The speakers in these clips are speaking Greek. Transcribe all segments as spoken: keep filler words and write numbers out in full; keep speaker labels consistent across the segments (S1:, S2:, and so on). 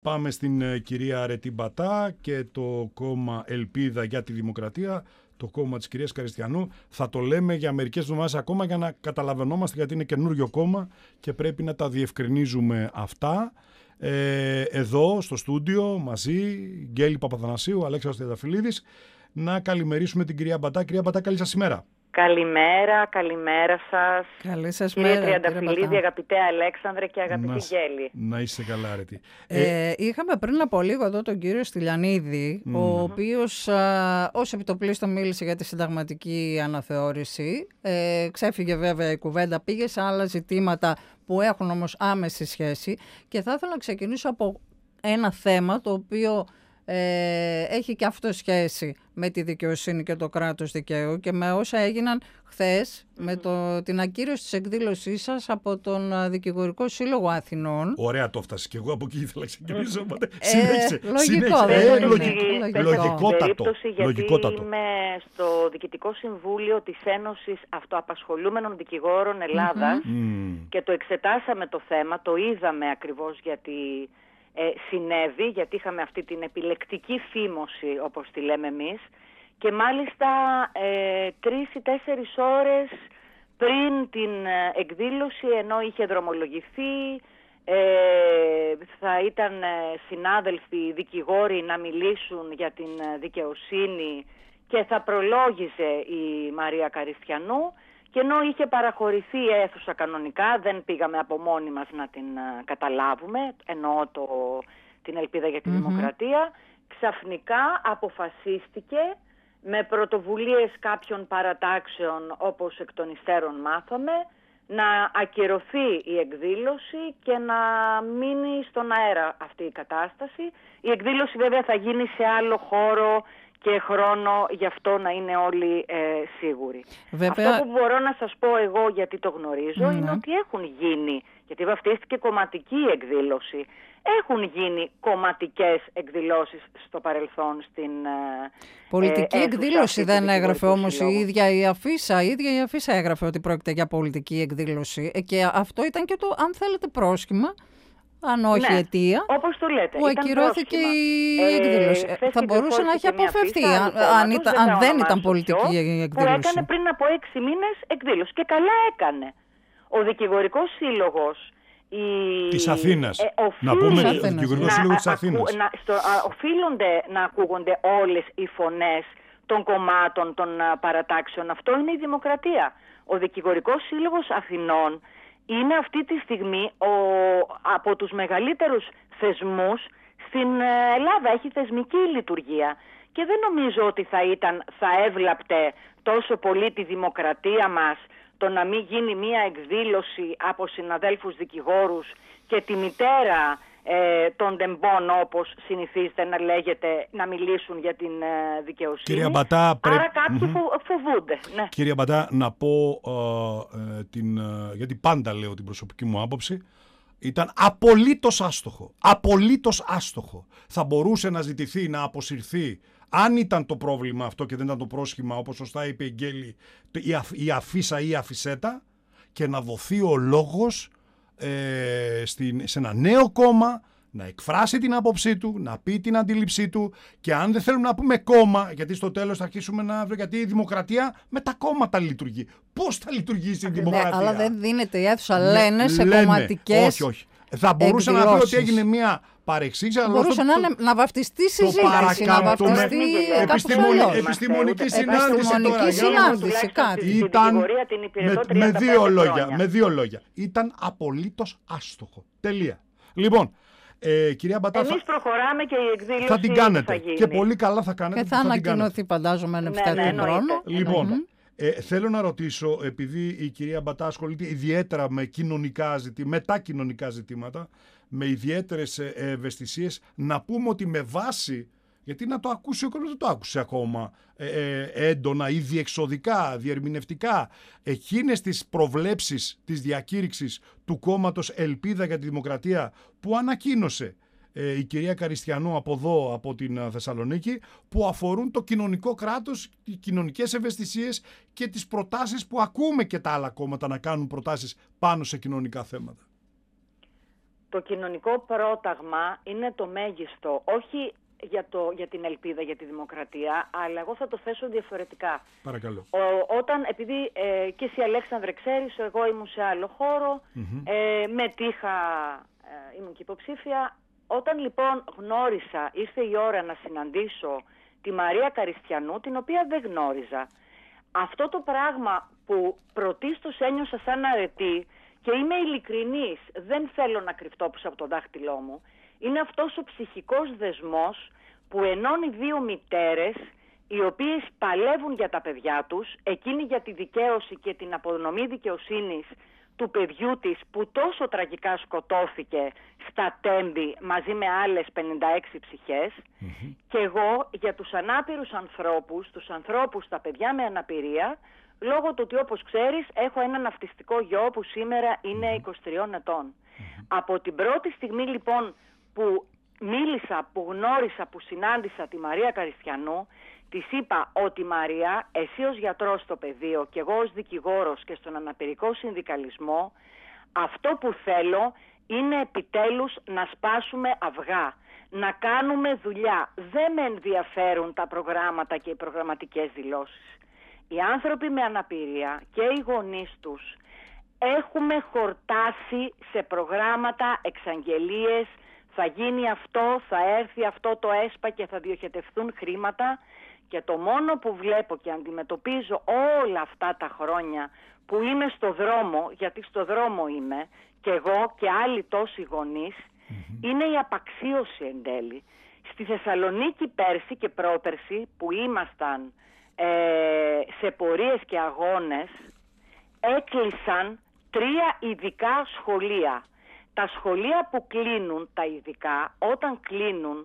S1: Πάμε στην ε, κυρία Αρετή Μπατά και το κόμμα Ελπίδα για τη Δημοκρατία, το κόμμα της κυρίας Καριστιανού. Θα το λέμε για μερικές εβδομάδες ακόμα για να καταλαβαίνόμαστε, γιατί είναι καινούριο κόμμα και πρέπει να τα διευκρινίζουμε αυτά. Ε, εδώ στο στούντιο μαζί, Γκέλη Παπαθανασίου, Αλέξανδρος Τριανταφυλλίδης, να καλημερίσουμε την κυρία Μπατά. Κυρία Μπατά, καλή σας ημέρα.
S2: Καλημέρα, καλημέρα σας.
S3: Καλή σας
S2: κύριε
S3: μέρα,
S2: Τριανταφυλλίδη, αγαπητέ Αλέξανδρε και αγαπητή
S1: να,
S2: Γκέλη.
S1: Να είστε καλά, Αρετή.
S3: Ε, ε, είχαμε πριν από λίγο εδώ τον κύριο Στυλιανίδη, mm. ο οποίος α, ως επιτοπλίστων μίλησε για τη συνταγματική αναθεώρηση. Ε, ξέφυγε βέβαια η κουβέντα, πήγε σε άλλα ζητήματα που έχουν όμως άμεση σχέση. Και θα ήθελα να ξεκινήσω από ένα θέμα το οποίο Ε, έχει και αυτό σχέση με τη δικαιοσύνη και το κράτος δικαίου και με όσα έγιναν χθες mm-hmm. με το, την ακύρωση της εκδήλωσής σας από τον Δικηγορικό Σύλλογο Αθηνών.
S1: Ωραία, το έφτασε και εγώ από εκεί ήθελα να ξεκινήσω.
S3: Ε,
S1: συνέχισε,
S3: λογικό,
S1: συνέχισε.
S3: ε,
S1: Ε, λογικό,
S2: λογικό.
S1: λογικότατο.
S2: Γιατί
S1: λογικότατο.
S2: είμαι στο Διοικητικό Συμβούλιο της Ένωσης Αυτοαπασχολούμενων Δικηγόρων Ελλάδας
S1: mm-hmm.
S2: και το εξετάσαμε το θέμα, το είδαμε ακριβώς γιατί Ε, συνέβη, γιατί είχαμε αυτή την επιλεκτική φήμωση, όπως τη λέμε εμείς, και μάλιστα ε, τρεις ή τέσσερις ώρες πριν την εκδήλωση, ενώ είχε δρομολογηθεί, ε, θα ήταν συνάδελφοι δικηγόροι να μιλήσουν για την δικαιοσύνη και θα προλόγιζε η Μαρία Καριστιανού. Και ενώ είχε παραχωρηθεί η αίθουσα κανονικά, δεν πήγαμε από μόνοι μας να την uh, καταλάβουμε, εννοώ το, την Ελπίδα για τη mm-hmm. Δημοκρατία, ξαφνικά αποφασίστηκε με πρωτοβουλίες κάποιων παρατάξεων, όπως εκ των υστέρων μάθαμε, να ακυρωθεί η εκδήλωση και να μείνει στον αέρα αυτή η κατάσταση. Η εκδήλωση βέβαια θα γίνει σε άλλο χώρο και χρόνο, γι' αυτό να είναι όλοι ε, σίγουροι.
S3: Βέβαια...
S2: Αυτό που μπορώ να σας πω εγώ, γιατί το γνωρίζω,
S3: mm-hmm.
S2: είναι ότι έχουν γίνει, γιατί βαφτίστηκε κομματική εκδήλωση, έχουν γίνει κομματικές εκδηλώσεις στο παρελθόν στην
S3: πολιτική
S2: ε,
S3: εκδήλωση δεν έγραφε όμως η ίδια η Αφίσα. Η ίδια η Αφίσα έγραφε ότι πρόκειται για πολιτική εκδήλωση. Και αυτό ήταν και το, αν θέλετε, πρόσχημα, αν όχι
S2: ναι,
S3: αιτία,
S2: όπως το λέτε,
S3: που ακυρώθηκε η εκδήλωση.
S2: Ε,
S3: θα μπορούσε να έχει αποφευθεί αν, αν, ήταν, αν δεν ήταν πολιτική η εκδήλωση.
S2: Που έκανε πριν από έξι μήνες εκδήλωση. Και καλά έκανε. Ο Δικηγορικός Σύλλογος η...
S1: της Αθήνας. Ε,
S2: να
S1: πούμε ο Δικηγορικός Σύλλογος της Αθήνας.
S2: Να, στο, α, οφείλονται να ακούγονται όλες οι φωνές των κομμάτων, των α, παρατάξεων. Αυτό είναι η δημοκρατία. Ο Δικηγορικός Σύλλογος Αθηνών είναι αυτή τη στιγμή ο, από τους μεγαλύτερους θεσμούς στην Ελλάδα. Έχει θεσμική λειτουργία. Και δεν νομίζω ότι θα, ήταν, θα έβλαπτε τόσο πολύ τη δημοκρατία μας το να μην γίνει μία εκδήλωση από συναδέλφους δικηγόρους και τη μητέρα ε, των τεμπών, όπως συνηθίζεται να λέγεται, να μιλήσουν για την ε, δικαιοσύνη.
S1: Κυρία Μπατά, πρέ...
S2: Άρα κάποιοι mm-hmm. φοβούνται. Ναι.
S1: Κυρία Μπατά, να πω, ε, ε, την, ε, γιατί πάντα λέω την προσωπική μου άποψη, ήταν απολύτως άστοχο. Απολύτως άστοχο. Θα μπορούσε να ζητηθεί, να αποσυρθεί, αν ήταν το πρόβλημα αυτό και δεν ήταν το πρόσχημα, όπως σωστά είπε η Γκέλη, η, αφ, η Αφίσα ή η Αφισέτα, και να δοθεί ο λόγος ε, στην, σε ένα νέο κόμμα να εκφράσει την άποψή του, να πει την αντίληψή του, και αν δεν θέλουμε να πούμε κόμμα, γιατί στο τέλος θα αρχίσουμε να βρούμε, γιατί η δημοκρατία με τα κόμματα λειτουργεί. Πώς θα λειτουργήσει η δημοκρατία?
S3: Ναι, αλλά δεν δίνεται η αίθουσα, λένε, σε
S1: λένε,
S3: κομματικές.
S1: Όχι, όχι. Θα μπορούσε εκδηλώσεις. Να πει ότι έγινε μια παρεξήγηση.
S3: Θα μπορούσε να, το, να βαφτιστεί συζήτηση, να βαφτιστεί
S1: επιστημονική, επιστημονική συνάντηση.
S3: Επιστημονική συνάντηση, κάτι.
S1: Ήταν με, με, δύο λόγια, με δύο λόγια. Ήταν απολύτως άστοχο. Τελεία. Λοιπόν, ε, κυρία Μπατά,
S2: εμείς προχωράμε και η εκδήλωση
S1: θα την κάνετε.
S2: Θα γίνει.
S1: Και πολύ καλά θα κάνετε.
S3: Και θα, θα ανακοινωθεί, φαντάζομαι, εν ευθέτω χρόνο.
S1: Λοιπόν, Ε, θέλω να ρωτήσω, επειδή η κυρία Μπατά ασχολείται ιδιαίτερα με κοινωνικά ζητήματα, μετακοινωνικά ζητήματα, με ιδιαίτερες ευαισθησίες, να πούμε ότι με βάση, γιατί να το ακούσει ο κόσμος, δεν το άκουσε ακόμα ε, ε, έντονα ή διεξοδικά, διερμηνευτικά, εκείνες τις προβλέψεις της διακήρυξης του κόμματος Ελπίδα για τη Δημοκρατία που ανακοίνωσε ε, η κυρία Καριστιανού από εδώ, από την Θεσσαλονίκη, που αφορούν το κοινωνικό κράτος, οι κοινωνικές ευαισθησίες και τις προτάσεις που ακούμε και τα άλλα κόμματα να κάνουν προτάσεις πάνω σε κοινωνικά θέματα.
S2: το κοινωνικό πρόταγμα είναι το μέγιστο, όχι για, το, για την ελπίδα, για τη δημοκρατία, αλλά εγώ θα το θέσω διαφορετικά.
S1: Παρακαλώ.
S2: Ο, όταν, επειδή ε, και εσύ Αλέξανδρε ξέρεις, εγώ ήμουν σε άλλο χώρο, mm-hmm. ε, μετήχα, ε, ήμουν και υποψήφια. Όταν λοιπόν γνώρισα, ήρθε η ώρα να συναντήσω τη Μαρία Καριστιανού, την οποία δεν γνώριζα. Αυτό το πράγμα που πρωτίστως ένιωσα σαν αρετή, και είμαι ειλικρινής, δεν θέλω να κρυφτώ πίσω από το δάχτυλό μου, είναι αυτός ο ψυχικός δεσμός που ενώνει δύο μητέρες οι οποίες παλεύουν για τα παιδιά τους, εκείνη για τη δικαίωση και την απονομή δικαιοσύνης του παιδιού της που τόσο τραγικά σκοτώθηκε στα Τέμπη μαζί με άλλες πενήντα έξι ψυχές, mm-hmm. και εγώ για τους ανάπηρους ανθρώπους, τους ανθρώπους, τα παιδιά με αναπηρία, λόγω του ότι όπως ξέρεις έχω έναν αυτιστικό γιο που σήμερα είναι είκοσι τριών ετών. Mm-hmm. Από την πρώτη στιγμή λοιπόν που μίλησα, που γνώρισα, που συνάντησα τη Μαρία Καριστιανού, της είπα ότι Μαρία, εσύ ως γιατρός στο πεδίο και εγώ ως δικηγόρος και στον αναπηρικό συνδικαλισμό, αυτό που θέλω είναι επιτέλους να σπάσουμε αυγά, να κάνουμε δουλειά. Δεν με ενδιαφέρουν τα προγράμματα και οι προγραμματικές δηλώσεις. Οι άνθρωποι με αναπηρία και οι γονείς τους έχουμε χορτάσει σε προγράμματα, εξαγγελίες, θα γίνει αυτό, θα έρθει αυτό το ΕΣΠΑ και θα διοχετευθούν χρήματα, και το μόνο που βλέπω και αντιμετωπίζω όλα αυτά τα χρόνια που είμαι στο δρόμο, γιατί στο δρόμο είμαι και εγώ και άλλοι τόσοι γονείς, mm-hmm. είναι η απαξίωση εν τέλει. Στη Θεσσαλονίκη πέρσι και πρόπερσι που ήμασταν ε, σε πορείες και αγώνες, έκλεισαν τρία ειδικά σχολεία. Τα σχολεία που κλείνουν, τα ειδικά, όταν κλείνουν,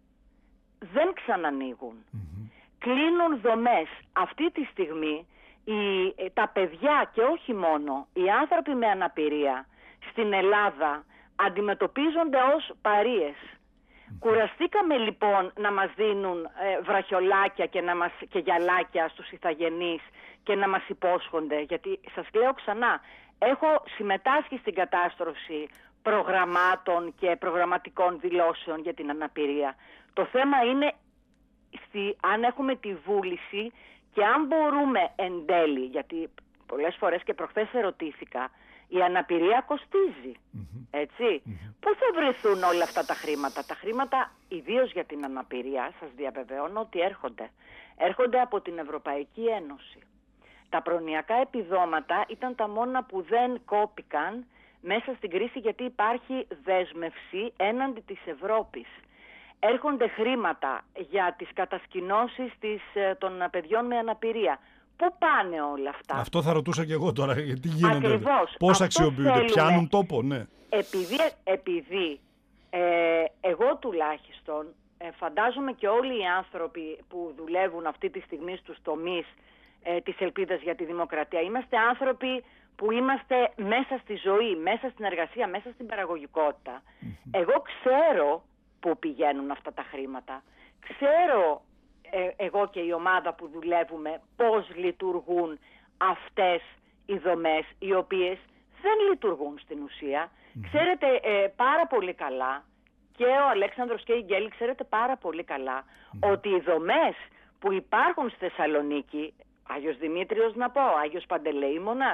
S2: δεν ξανανοίγουν. Mm-hmm. Κλείνουν δομές. Αυτή τη στιγμή οι, τα παιδιά και όχι μόνο, οι άνθρωποι με αναπηρία στην Ελλάδα αντιμετωπίζονται ως παρείες. Mm-hmm. Κουραστήκαμε λοιπόν να μας δίνουν ε, βραχιολάκια και, να μας, και γυαλάκια στους ηθαγενείς και να μας υπόσχονται, γιατί σας λέω ξανά, έχω συμμετάσχει στην κατάστροφη προγραμμάτων και προγραμματικών δηλώσεων για την αναπηρία. Το θέμα είναι στη, αν έχουμε τη βούληση και αν μπορούμε εν τέλει, γιατί πολλές φορές και προχθές ερωτήθηκα, η αναπηρία κοστίζει, mm-hmm. έτσι. Mm-hmm. Πού θα βρεθούν όλα αυτά τα χρήματα? Τα χρήματα, ιδίως για την αναπηρία, σας διαβεβαιώνω ότι έρχονται. Έρχονται από την Ευρωπαϊκή Ένωση. Τα προνοιακά επιδόματα ήταν τα μόνα που δεν κόπηκαν μέσα στην κρίση, γιατί υπάρχει δέσμευση έναντι της Ευρώπης. Έρχονται χρήματα για τις κατασκηνώσεις της, των παιδιών με αναπηρία. Πού πάνε όλα αυτά?
S1: Αυτό θα ρωτούσα και εγώ τώρα, γιατί γίνονται.
S2: Ακριβώς.
S1: Πώς αξιοποιούνται, πιάνουν τόπο, ναι.
S2: Επειδή, επειδή ε, εγώ τουλάχιστον ε, φαντάζομαι και όλοι οι άνθρωποι που δουλεύουν αυτή τη στιγμή στους τομείς ε, της ελπίδας για τη δημοκρατία, είμαστε άνθρωποι που είμαστε μέσα στη ζωή, μέσα στην εργασία, μέσα στην παραγωγικότητα. Mm-hmm. Εγώ ξέρω πού πηγαίνουν αυτά τα χρήματα. Ξέρω ε, εγώ και η ομάδα που δουλεύουμε πώς λειτουργούν αυτές οι δομές, οι οποίες δεν λειτουργούν στην ουσία. Mm-hmm. Ξέρετε ε, πάρα πολύ καλά, και ο Αλέξανδρος και η Γκέλη ξέρετε πάρα πολύ καλά, mm-hmm. ότι οι δομές που υπάρχουν στη Θεσσαλονίκη, Άγιος Δημήτριος να πω, Άγιος Παντελεήμονας,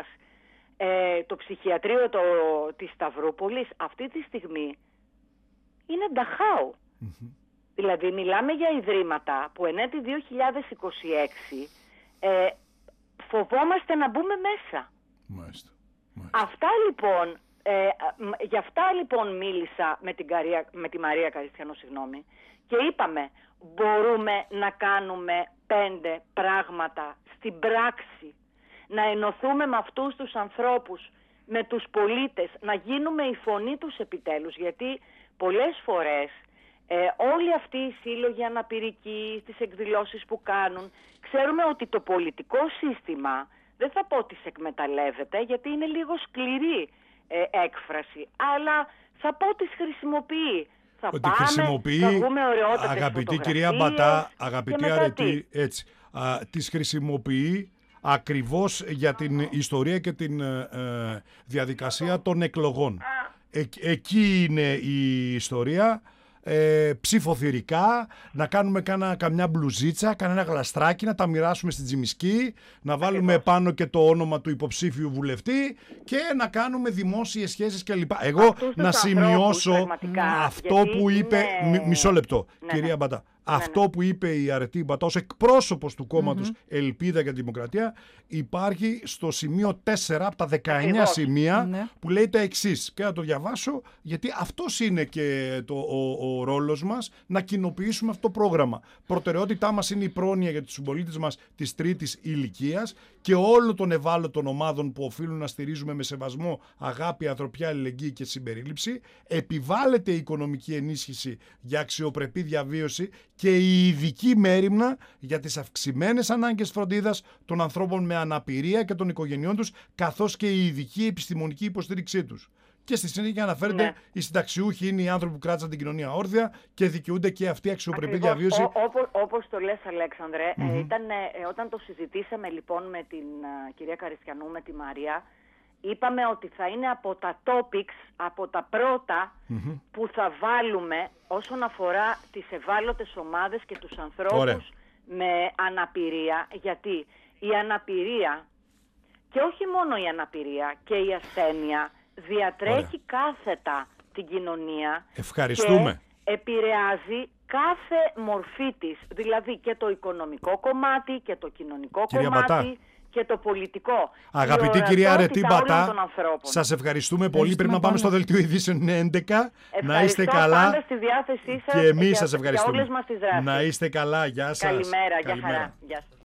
S2: ε, το ψυχιατρίο το, της Σταυρούπολης, αυτή τη στιγμή είναι νταχάου. Mm-hmm. Δηλαδή μιλάμε για ιδρύματα που εν έτη δύο χιλιάδες είκοσι έξι ε, φοβόμαστε να μπούμε μέσα.
S1: Μάλιστα. Μάλιστα.
S2: Αυτά λοιπόν, ε, γι' αυτά λοιπόν μίλησα με, την Καρία, με τη Μαρία Καριστιανού, συγγνώμη, και είπαμε μπορούμε να κάνουμε πέντε πράγματα στην πράξη, να ενωθούμε με αυτούς τους ανθρώπους, με τους πολίτες, να γίνουμε η φωνή τους επιτέλους, γιατί πολλές φορές ε, όλοι αυτοί οι σύλλογοι αναπηρικοί, τις εκδηλώσεις που κάνουν, ξέρουμε ότι το πολιτικό σύστημα, δεν θα πω ότι σε εκμεταλλεύεται, γιατί είναι λίγο σκληρή ε, έκφραση, αλλά θα πω ότι τις χρησιμοποιεί. Θα
S1: ότι
S2: πάμε,
S1: χρησιμοποιεί,
S2: θα βγούμε ωραιότατες
S1: αγαπητή κυρία Μπατά, αγαπητή Αρετή, έτσι, α, τις χρησιμοποιεί ακριβώς για την ιστορία και την ε, διαδικασία των εκλογών. Ε, εκεί είναι η ιστορία. Ε, ψηφοθυρικά, να κάνουμε κάνα, καμιά μπλουζίτσα, κανένα γλαστράκι, να τα μοιράσουμε στην Τζιμισκή, να βάλουμε Ακριβώς. πάνω και το όνομα του υποψήφιου βουλευτή και να κάνουμε δημόσιες σχέσεις κλπ. Εγώ Αυτούς να σημειώσω αυτό που είπε. Είναι... Μισό λεπτό, ναι, κυρία ναι. Μπατά. Ναι, αυτό ναι. που είπε η Αρετή Μπατά ως εκπρόσωπος του κόμματος mm-hmm. Ελπίδα για τη Δημοκρατία υπάρχει στο σημείο τέσσερα από τα δεκαεννιά Ακριβώς. σημεία ναι. που λέει τα εξής. Και να το διαβάσω γιατί αυτός είναι και το, ο, ο ρόλος μας να κοινοποιήσουμε αυτό το πρόγραμμα. Προτεραιότητά μας είναι η πρόνοια για τους συμπολίτες μας της τρίτης ηλικίας και όλων των ευάλωτων ομάδων που οφείλουν να στηρίζουμε με σεβασμό, αγάπη, ανθρωπιά, αλληλεγγύη και συμπερίληψη. Επιβάλλεται η οικονομική ενίσχυση για αξιοπρεπή διαβίωση και η ειδική μέριμνα για τις αυξημένες ανάγκες φροντίδας των ανθρώπων με αναπηρία και των οικογενειών τους, καθώς και η ειδική επιστημονική υποστήριξή τους. Και στη συνέχεια αναφέρεται ναι. οι συνταξιούχοι είναι οι άνθρωποι που κράτησαν την κοινωνία όρθια και δικαιούνται και αυτή αξιοπρεπή Ακριβώς. διαβίωση. Ό,
S2: όπως, όπως το λες, Αλέξανδρε, mm-hmm. ε, ήταν, ε, όταν το συζητήσαμε λοιπόν με την uh, κυρία Καριστιανού, με τη Μαρία, είπαμε ότι θα είναι από τα topics, από τα πρώτα mm-hmm. που θα βάλουμε όσον αφορά τις ευάλωτες ομάδες και τους ανθρώπους Ωραία. με αναπηρία. Γιατί η αναπηρία, και όχι μόνο η αναπηρία, και η ασθένεια διατρέχει Ωραία. κάθετα την κοινωνία.
S1: Ευχαριστούμε.
S2: Και επηρεάζει κάθε μορφή της. Δηλαδή και το οικονομικό κομμάτι και το κοινωνικό
S1: Κυρία
S2: κομμάτι.
S1: Μπατά.
S2: Και το πολιτικό.
S1: Αγαπητή κυρία Αρετή Μπατά, σας ευχαριστούμε πολύ. Πρέπει να πάμε στο δελτίο ειδήσεων, είναι έντεκα. Να είστε καλά.
S2: Πάντα στη διάθεσή σας
S1: και εμείς
S2: για,
S1: σας ευχαριστούμε.
S2: Για όλες μας τις δράσεις.
S1: Να είστε καλά. Γεια σας.
S2: Καλημέρα. Γεια χαρά. Γεια σας.